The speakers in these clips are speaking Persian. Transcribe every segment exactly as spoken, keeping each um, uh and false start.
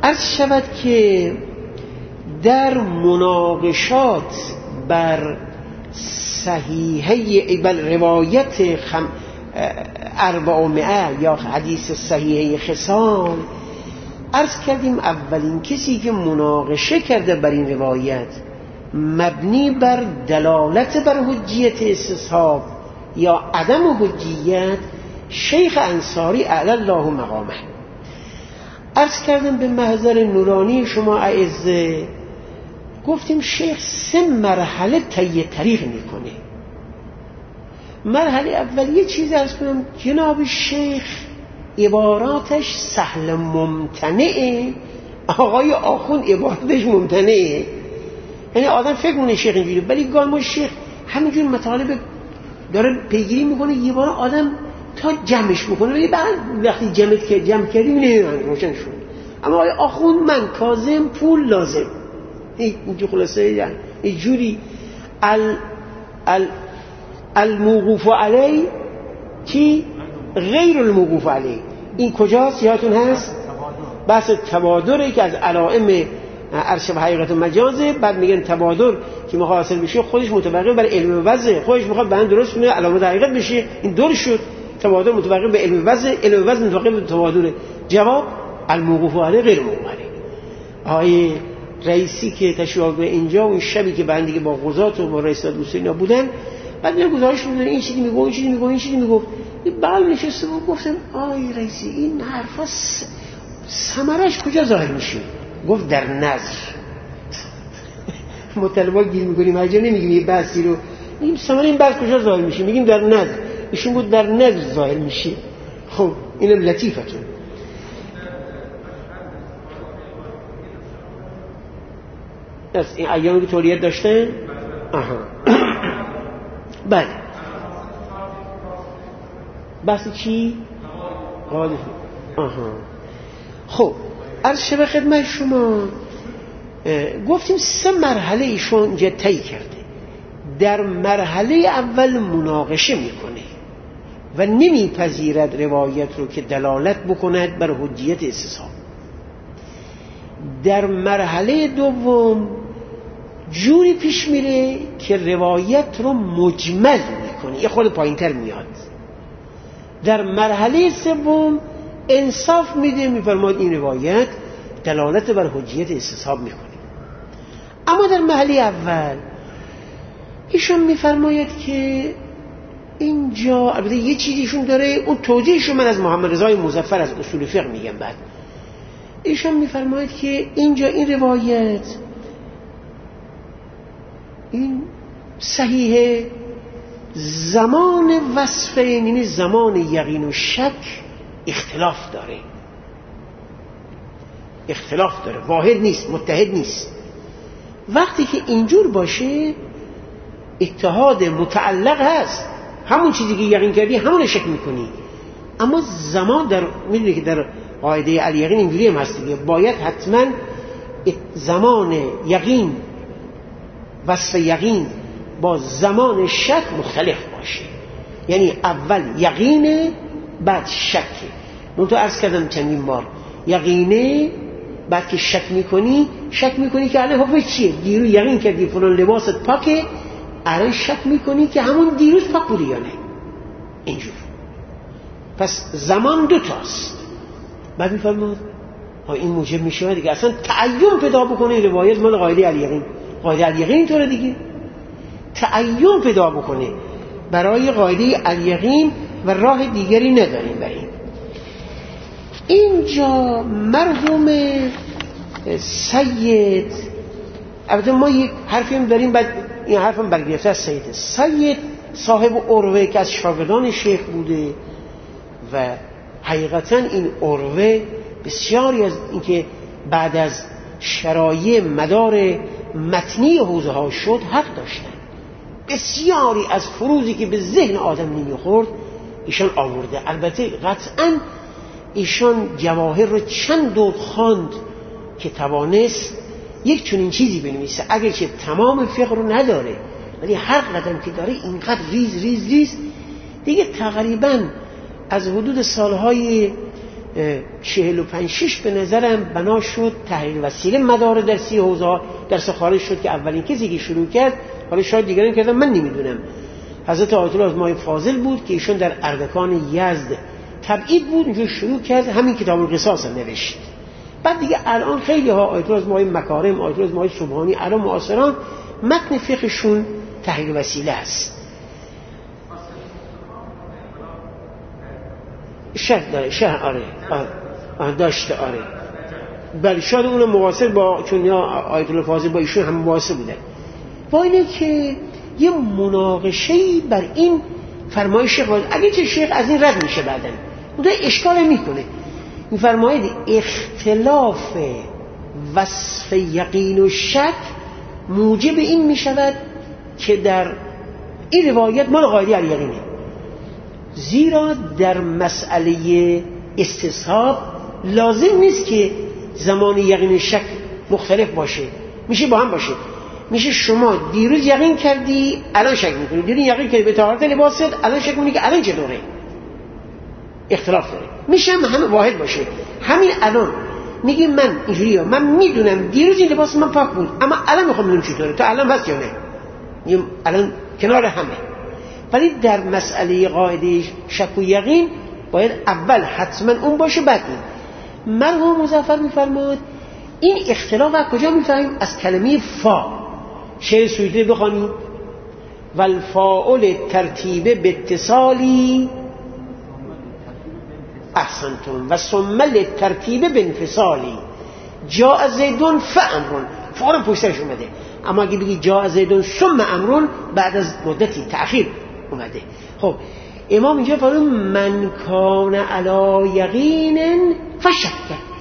عرض شود که در مناقشات بر صحیحه بر روایت خم اربعمائه یا حدیث صحیحه خصال، عرض کردیم اولین کسی که مناقشه کرده بر این روایت مبنی بر دلالت بر حجیت استصحاب یا عدم حجیت شیخ انصاری اعلی الله مقامه. عرض کردم به محضر نورانی شما اعزه، گفتیم شیخ سه مرحله طی طریق میکنه. مرحله اول یه چیز عرض کنم، جناب شیخ عباراتش سهل ممتنعه، آقای آخوند عباراتش ممتنعه. یعنی آدم فکر مونه شیخ اینجوری، ولی گاه ما شیخ همینجور مطالب داره پیگیری میکنه، یه بار آدم تا جمعش میکنه، ولی بعد وقتی جمعت که جمع کردیم نمیدونم روشن شد. اما آقای آخوند من کاظم پول لازم، اینجور خلاصه یعنی اینجوری ال ال الموقوف علی کی غیر الموقوف علی. این کجاست یادتون هست؟ بحث تبادری که از علائم عرش و حقیقت و مجازه. بعد میگن تبادر که میخواد حاصل بشه خودش متوقف بر علم وضع، خودش میخواد بیان درست کنه علامت حقیقت بشه. این دور شد، تبادر متوقف به علم وضع، علم وضع متوقف به تبادر. جواب الموقوف علی غیر الموقوف علی. آیه رئیسی که تشریف به اینجا اون شبی که بندگی با قضات و با رئیس دوستینا بودن، بعد میگه گزارش میدن این چیزی میگه این چیزی میگه این چیزی میگه بعد نشسته بود گفتم آی رئیسی این حرفا ثمرش کجا ظاهر میشه؟ گفت در نظر. مطالبا گیر میکنیم هر جا نمیگیم یه بحثی رو این ثمره این بحث کجا ظاهر میشه، میگیم در نظر. ایشون گفت در نظر ظاهر میشه. خب اینم لطیفتون. از این ایامی که تولیت داشتن آها بله بحث چی؟ قاعده آها خب عرض شبه خدمت شما گفتیم سه مرحله ایشون اینجا طی کرده. در مرحله اول مناقشه میکنه و نمیپذیرد روایت رو که دلالت بکند بر حجیت استصحاب. در مرحله دوم جوری پیش میره که روایت رو مجمل میکنه، یه خود پایینتر میاد. در مرحله سوم انصاف میده، میفرماید این روایت دلالت بر حجیت استصحاب میکنه. اما در مرحله اول ایشون میفرماید که اینجا البته یه چیزیشون داره، اون توضیحشو من از محمد رضای مظفر از اصول فقه میگم. بعد ایشون میفرماید که اینجا این روایت این صحیحه، زمان وصف یعنی زمان یقین و شک اختلاف داره، اختلاف داره، واحد نیست، متحد نیست. وقتی که اینجور باشه اتحاد متعلق هست، همون چیزی که یقین کردی همون شک میکنی. اما زمان در میدونی که در قاعده الیقین اینجوری هم هست دیگه، باید حتما زمان یقین وصف یقین با زمان شک مختلف باشه. یعنی اول یقینه بعد شکه. من تو عرض کردم چندین بار یقینه بعد که شک میکنی، شک میکنی که الان حکم چیه؟ دیروز یقین کردی فلان لباست پاکه، الان شک میکنی که همون دیروز پاک بوده یا نه. اینجور. پس زمان دو تاست. بعد میفرماد این موجب میشه دیگه اصلا تعین پیدا بکنه روایت مال قاعده الیقین. قاعده الیقین اینطوره دیگه، تعین پیدا بکنه برای قاعده الیقین و راه دیگری نداریم. به این اینجا مرحوم سید، البته ما یک حرفی هم داریم، بعد این حرفم برگرفته از سید. سید صاحب عروه که از شاگردان شیخ بوده و حقیقتا این عروه بسیاری از اینکه بعد از شرایع مدار متنی حوزه ها شد حق داشتن. بسیاری از فروزی که به ذهن آدم نمیخورد ایشان آورده. البته قطعا ایشان جواهر رو چند دور خواند که توانست یک چنین چیزی بنویسه، اگرچه تمام فقه رو نداره ولی هر قدم که داره اینقدر ریز ریز ریز دیگه. تقریبا از حدود سالهای چهل و پنج شش به نظرم بنا شد تحقیق وسیله مدار در سی حوزه درس خارج شد که اولین کسی که شروع کرد، حالا شاید دیگران کردن من نمیدونم، حضرت آیت الله از ماه فاضل بود که ایشون در اردکان یزد تبعید بود، اونجا شروع کرد همین کتاب القصاص نوشت. بعد دیگه الان خیلی ها آیت الله از ماه مکارم، آیت الله از ماه سبحانی، الان معاصران متن فقهشون تحقیق وسیله است. شک داره، شک آره آره داشته آره بله، شاید اون معاصر با چون یا آیت الله فاضل با ایشون هم معاصر بوده. با اینه که یه مناقشه‌ای بر این فرمایش شیخ باید، اگه چه شیخ از این رد میشه بعدن اون دا اشکال میکنه. این فرماید اختلاف وصف یقین و شک موجب این میشود که در این روایت مال قاعده الیقینه، زیرا در مسئله استصحاب لازم نیست که زمان یقین و شک مختلف باشه، میشه با هم باشه. میشه شما دیروز یقین کردی الان شک میکنی، دیروز یقین کردی به طهارت لباست الان شک میکنی که الان چطوره، اختلاف داره. میشه هم همه واحد باشه. همین الان میگی من اینجوریه، من میدونم دیروز این لباس من پاک بود اما الان میخوام ببینم چطوره، تو الان هست یا نه، میگم الان کنار همه. ولی در مسئله قاعده شک و یقین باید اول حتما اون باشه بعد این. مرحوم مظفر میفرماد این اختلاف از کجا میفهمیم؟ از کلمه فا. شعر سویدی بخوانید والفاعل ترتیب به اتصالی احسنتون و ثمل ترتیب به انفصالی جاء زیدون فامرون، فورا پشتش اومده. اما اگه بگی جاء زیدون ثم امرون بعد از مدتی تأخیر اومده. خب امام اینجا فرمود من کان علی یقین فشک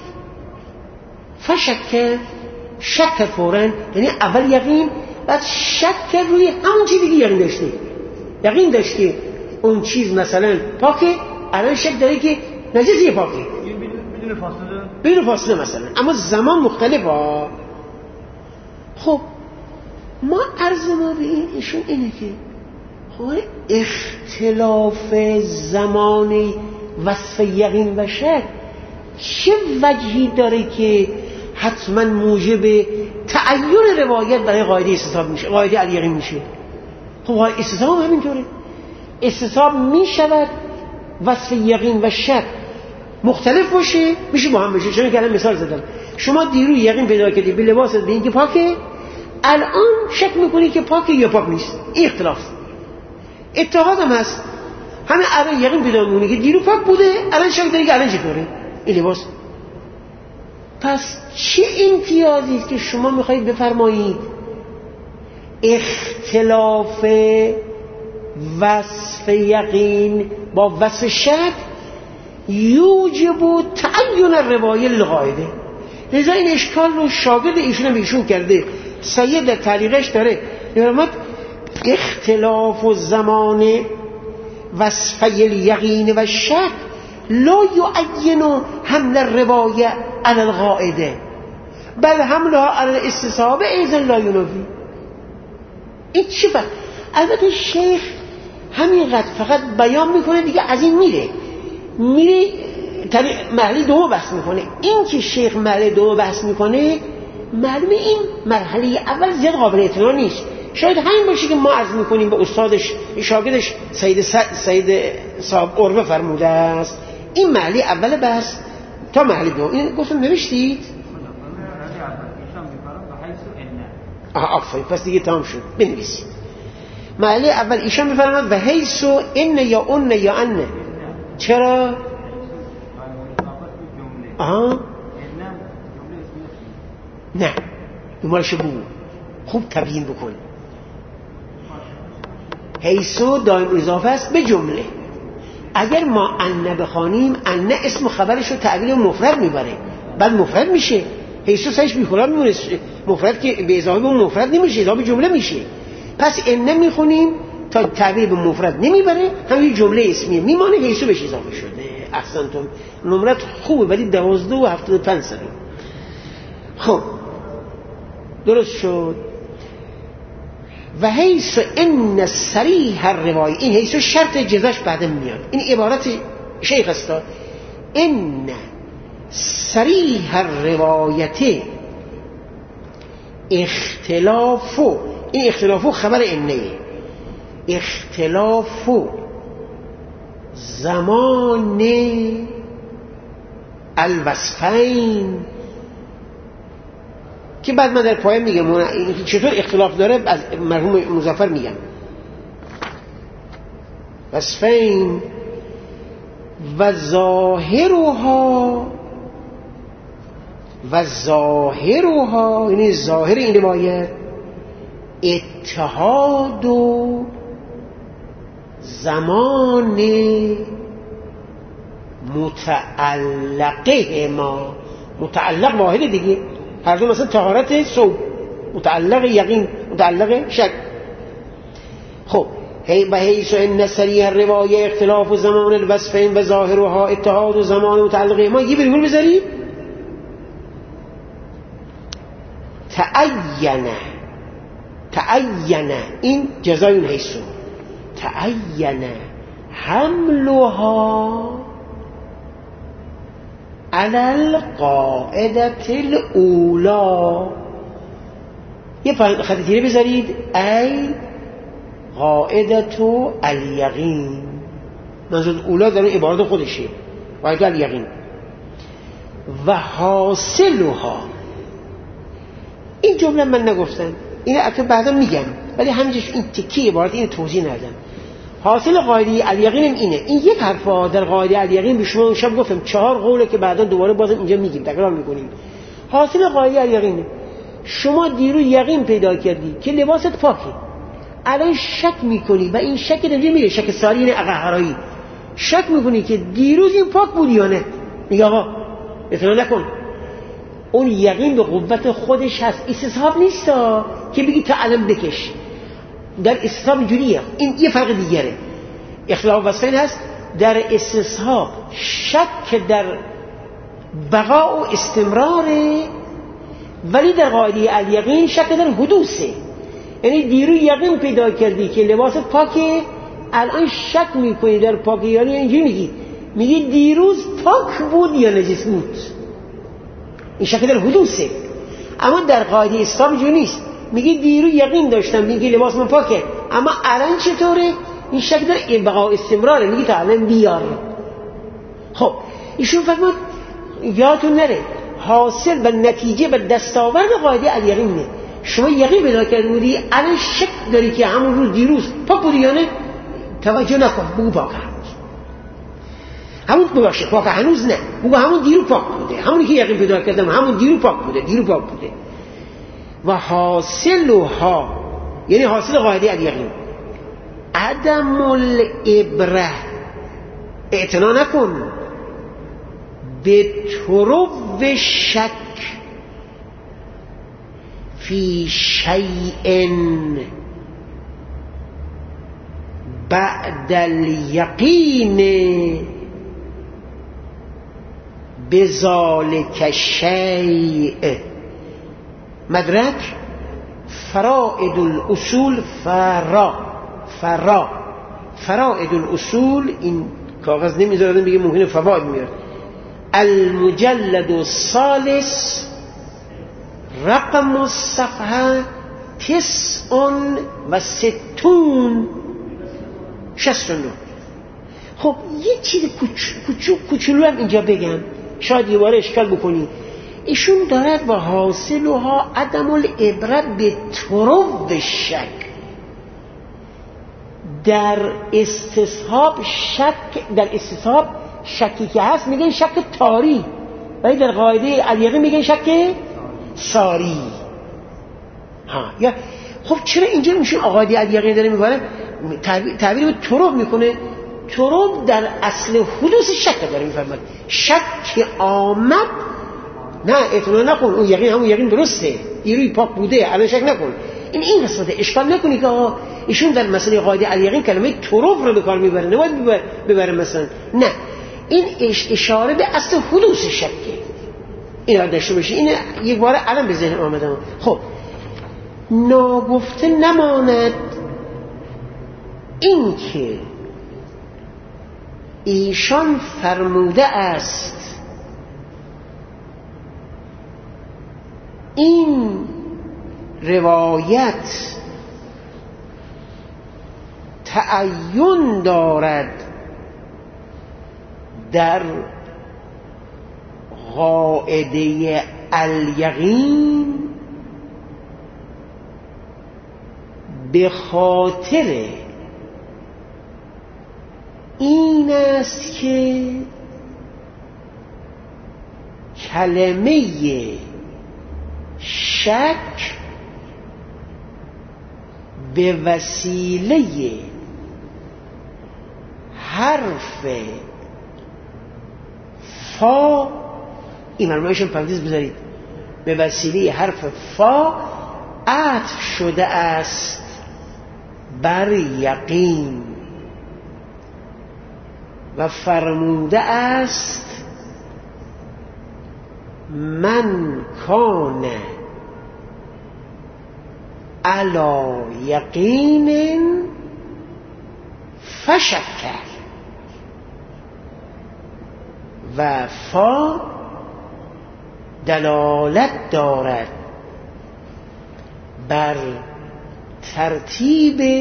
فشک شک فورا، یعنی اول یقین بعد شک روی همون چیزی که یقین داشته. یقین داشته اون چیز مثلا پاکه، الان شک داره که نجسی پاکه بدون فاصله بدون فاصله مثلا، اما زمان مختلف ها. خب ما عرض ما به این ایشون اینه که خب اختلاف زمان وصف یقین و شک چه وجهی داره که حتما موجب تعین روایت برای قاعده استصحاب میشه، قاعده الیقین میشه؟ خب قاعده استصحاب همینطوره، استصحاب میشود وصف یقین و شک مختلف باشه میشه با هم بشه. چون که الان مثال زدم شما دیروز یقین پیدا کردی به لباست به اینکه پاکه، الان شک میکنی که پاکه یا پاک نیست، این اختلاف. اتحاد هم هست، همه الان یقین پیدا میکنی که دیروز پاک بوده الان شک داری که الان چطوره این لباس. پس چه امتیازی است که شما میخواید بفرمایید اختلاف وصف یقین با وصف شک یوجب تعین الروایه للقاعده؟ لذا این اشکال رو شاگرد ایشون هم ایشون کرده، سید در تعلیقش داره میفرماید اختلاف و زمان وصف الیقین و شک لا یعین حمل الروایه علی القاعده بل حملها علی الاستصحاب ایضا لا ینافی. این چی فرق؟ البته شیخ همینقدر فقط بیان میکنه دیگه از این میره میره مرحله دو بحث میکنه. این که شیخ مرحله دو بحث میکنه معلومه این مرحله اول زیاد قابل اعتنا نیست. شاید همین باشه که ما عرض میکنیم به استادش شاگردش سید سید صاحب عروه فرموده است این مرحله اول بحث تا مرحله دو. این گفتم نوشتید؟ آها آفرین، پس دیگه تمام شد، بنویسید. مرحله اول ایشان میفرماید و حیث و ان یا اون یا ان. چرا؟ آها نه دنبالش بگو، خوب تبیین بکن. حیثو دائم اضافه است به جمله. اگر ما ان بخوانیم ان اسم خبرش رو تعبیر مفرد میبره، بعد مفرد میشه. حیثو سایش بیخلال میمونه، مفرد که به اضافه به مفرد نمیشه، اضافه جمله میشه. پس ان میخونیم تا تعبیر به مفرد نمیبره، همین جمله اسمیه میمانه، حیثو بهش اضافه شده. احسنتم، نمرت خوبه ولی دوازده و هفتاد و پنج ساله. خب درست شد. و حیث ان صریح الروایه، این حیث شرط جزاش بعد میاد. این عبارت شیخ است، ان صریح الروایت اختلافو، این اختلافو خبر انه، اختلافو زمان الوصفین، که بعد من در پایان میگم چطور اختلاف داره، از مرحوم مظفر میگم. وصفین و ظاهرها، و ظاهرها یعنی ظاهر این روایت اتحاد و زمان متعلقه ما، متعلق واحد دیگه، هر دو مثلا طهارت صوب، متعلق یقین، متعلق شک. خب هی به حیث ان صریح الروایه اختلاف و زمان الوصفین و ظاهرها اتحاد و زمان متعلقه ما، یه بریگول بذارید تعین، تعین این جزای اون حیثو، تعین حملها علی القاعده الاولی، یه خط تیره بذارید ای قاعده الیقین، منظور اولا در اون عبارت خودشه، قاعده الیقین. و حاصلها، این جمله من نگفتم، این البته بعدا میگم، ولی همینجاش این تکی عبارت این توضیح ندادم. حاصل قاعده الیقین اینه، این یک حرفا در قاعده الیقین به شما اون شب گفتم چهار قوله که بعدا دوباره بازم اینجا میگیم، تکرار میکنیم. حاصل قاعده الیقینه، شما دیروز یقین پیدا کردی که لباست پاکه، الان شک میکنی و این شک در میره شک ساری، یعنی قهرایی، شک میکنی که دیروز این پاک بود یا نه، میگه آقا اطلاع نکن. اون یقین به قوت خودش هست، استصحاب نیستا که بگی تا الان بکش، در استصحاب اینجوریه. این یه فرق دیگره، اختلاف وصفین هست در استصحاب شک در بقا و استمراره، ولی در قاعده الیقین شک در حدوثه، یعنی دیروز یقین پیدا کردی که لباس پاکه، الان شک میکنی در پاکی، یعنی اینجوری میگی میگی دیروز پاک بود یا نجس بود، این شک در حدوثه. اما در قاعده اسلام اینجوری نیست، میگی دیروز یقین داشتم میگی لباس من پاکه، اما الان چطوره، این شک در بقا و استمراره، میگی تا الان بیار. خب ایشون فرمود یادتون نره حاصل و نتیجه و دستاورد قاعده الیقینه، شما یقین پیدا کرده بودی الان شک داری که همون روز دیروز پاک بودی یا نه، توجه نکن بگو پاک هنوز، همون بباشه پاک هنوز نه، بگو همون دیرو پاک بوده، همونی که یقین پیدا کردم همون دیرو پاک بوده، دیرو پاک بوده. و حاصلها یعنی حاصل قاعده الیقین عدم الابره، اعتنا نکن به طرو شک فی شیء بعد الیقین بذالک الشیء. مدرک فرائد الاصول، فرا فرا فرائد الاصول، این کاغذ نمیذارم بگه ممکنه فواید میاد. المجلد الثالث رقم الصفحه تسع و ستون شصت و نه. خب یه چیز کوچولو کوچولو هم اینجا بگم، شاید یه باره اشکال بکنی. ایشون دارد و حاصلها عدم العبرت به طرو شک، در استصحاب شک، در استصحاب شکی که هست میگن شک تاری، ولی در قاعده الیقین میگن شک ساری. ها یا خب چرا اینجا میشه قاعده الیقین داره میگه تعبیر به طرو میکنه؟ طرو در اصل حدوث شک داره میفرماد، شک آمد نه اطلاع نکن، اون یقین همون یقین درسته، دیروی پاک بوده الان شک نکن. این این قسمت اشکال نکنی که آقا ایشون در مسئله قاعده الیقین کلمه طرو رو به کار میبره، نباید ببره مثلا، نه این اشاره به اصل حدوث شکه، این را داشته باشی. این یک بار الان به ذهن آمدم. خب ناگفته نماند این که ایشان فرموده است این روایت تعین دارد در قاعده الیقین به خاطر این است که کلمه شک به وسیله حرف فا، این مرمایشون پرانتز بذارید، به وسیله حرف فا عطف شده است بر یقین و فرموده است من کان علی یقین فشکر و فا دلالت دارد بر ترتیب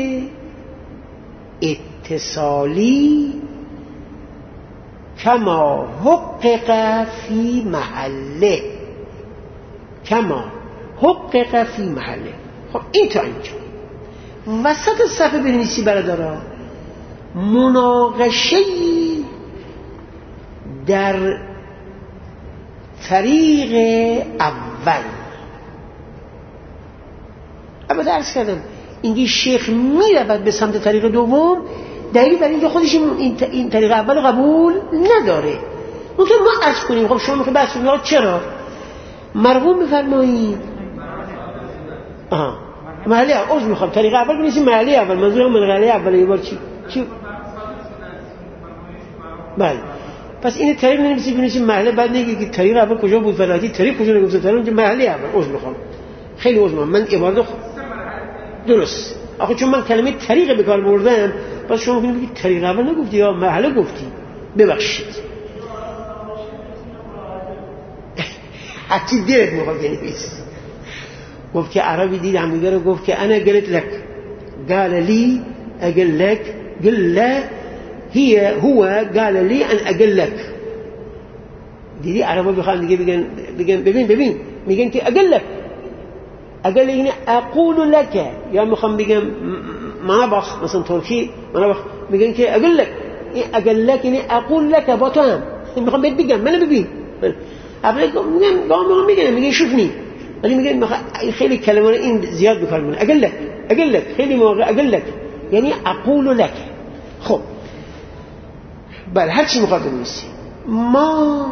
اتصالی کما حقق فی محله، کما حقق فی محله. خب این تا اینجا وسط صفحه بنویسی برادرها مناقشه‌ای در طریق اول. البته عرض کردم اینگه شیخ میرود به سمت طریق دوم، دلیل برای اینکه خودش این طریق اول قبول نداره. ممکن ما عرض کنیم خب شما میخواید بحث کنید چرا مرغوم بفرمایید آها محلی اول میخوام طریق اول بنویسیم محلی اول، منظورم محلی اول یه بار چی چی بله. پس این طریق نمی‌نویسیم بنویسیم محله، بعد نگید که طریق اول کجا بود فلاتی طریق کجا نگفته طریق اونجا محلی اول. عذر میخوام خیلی عذر میخوام من عبارت درست آخه چون من کلمه طریق به کار بردم پس شما میگید بگید طریق اول نگفتی یا محله گفتی، ببخشید حتی دلت میخواد بنویس. گفت که عربی دید همدیگه رو گفت که انا قلت لك قال لي اقول لك قل له هي هو قال لي ان اقول لك. دیدی عربا بخوان دیگه بگن بگن ببین ببین میگن که اقول لك اقول یعنی اقول لك، یا میخوام بگم منابخ مثلا ترکی منابخ میگن که اقول لك، این اقول لك یعنی اقول لك با تو هم میخوام بهت بگم منو ببین. اولی میگن گام میگن میگن شوفنی، ولی میگن خیلی کلمه رو این زیاد بکار میکنه اقول لك اقول لك خیلی موقع اقول لك یعنی اقول لك. خب بله هر چی میخواد بنویسی. ما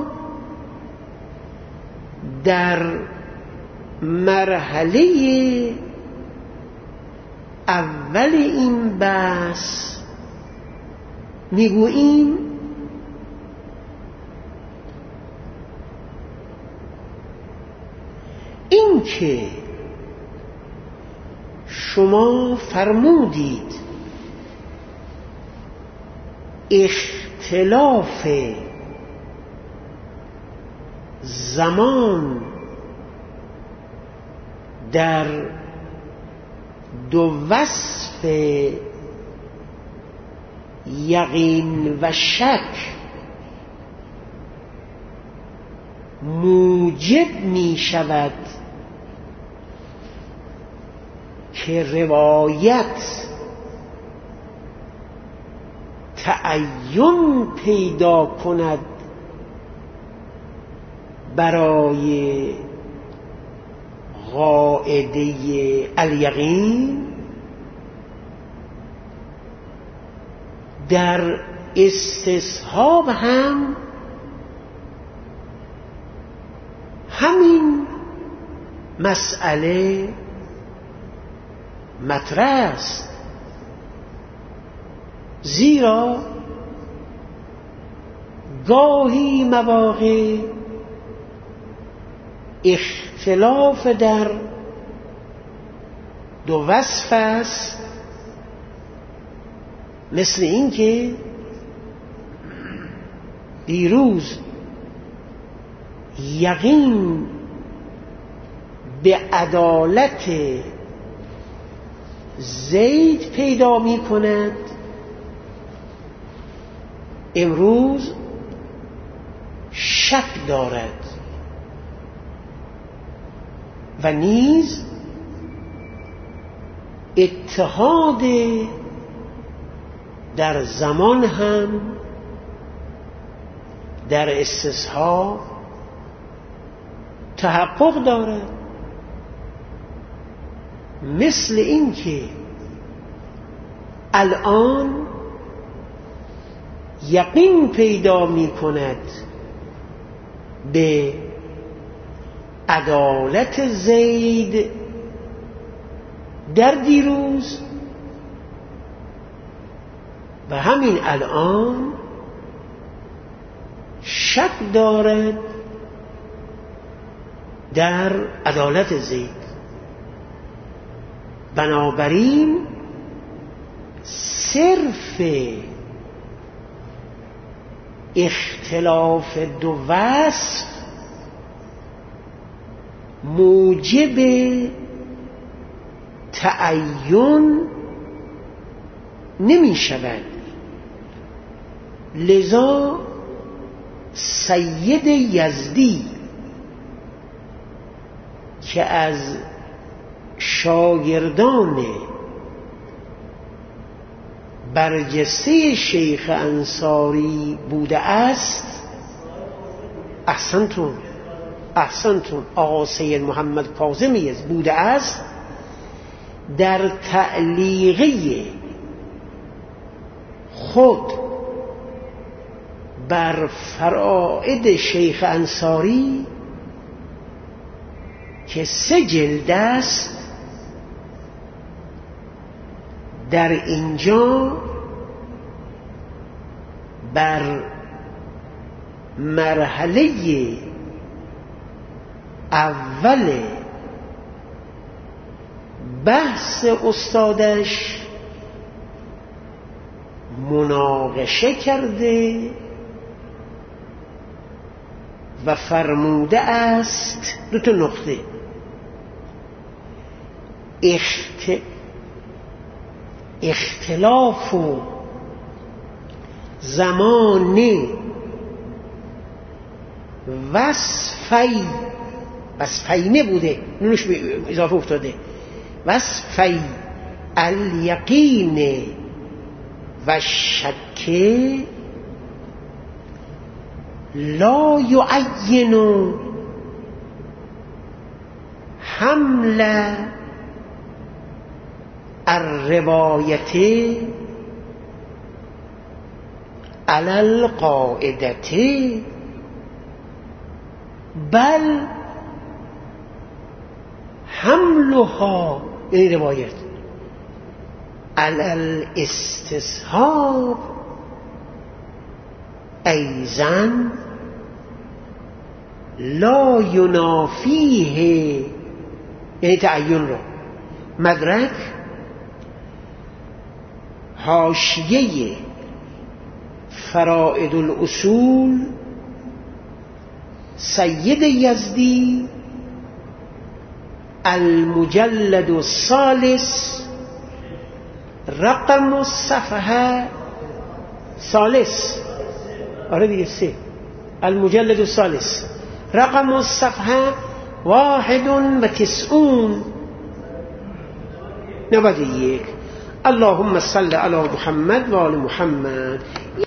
در مرحله اول این بحث میگوییم این که شما فرمودید اختلاف زمان در دو وصف یقین و شک موجب می شود که روایت تعین پیدا کند برای قاعده الیقین، در استصحاب هم همین مسئله مطرح است. زیرا گاهی مواقع اختلاف در دو وصف است، مثل این که دیروز یقین به عدالت زید پیدا می کند، امروز شک دارد و نیز اتحاد در زمان هم در استصحاب تحقق دارد، مثل این که الان یقین پیدا می کند به عدالت زید در دیروز و همین الان شک دارد در عدالت زید. بنابراین صرف اختلاف دو وصف موجب تعین نمی شود. لذا سید یزدی که از شاگردان برجسته شیخ انصاری بوده است، احسنتون احسنتون آقا سید محمد کاظم یزدی بوده است، در تعلیقه خود بر فرائد شیخ انصاری که سه جلد است، در اینجا بر مرحله اول بحث استادش مناقشه کرده و فرموده است دو تا نقطه: اخت... اختلاف و زمان وصفی وصفینه بوده، نونش اضافه افتاده، وصفی الیقین و شک لا یعین حمل الروایت علی القاعدة بل حملها، یعنی روایت، علی الاستصحاب ایضا لا ینافیه، یعنی تعین را. مدرک حاشیه فرائد الاصول سید یزدی، المجلد الثالث، رقم الصفحه ثالث، آره دیگه سه، المجلد الثالث، رقم الصفحه واحد و تسعون، نود و یک. اللهم صل علی محمد و آل محمد.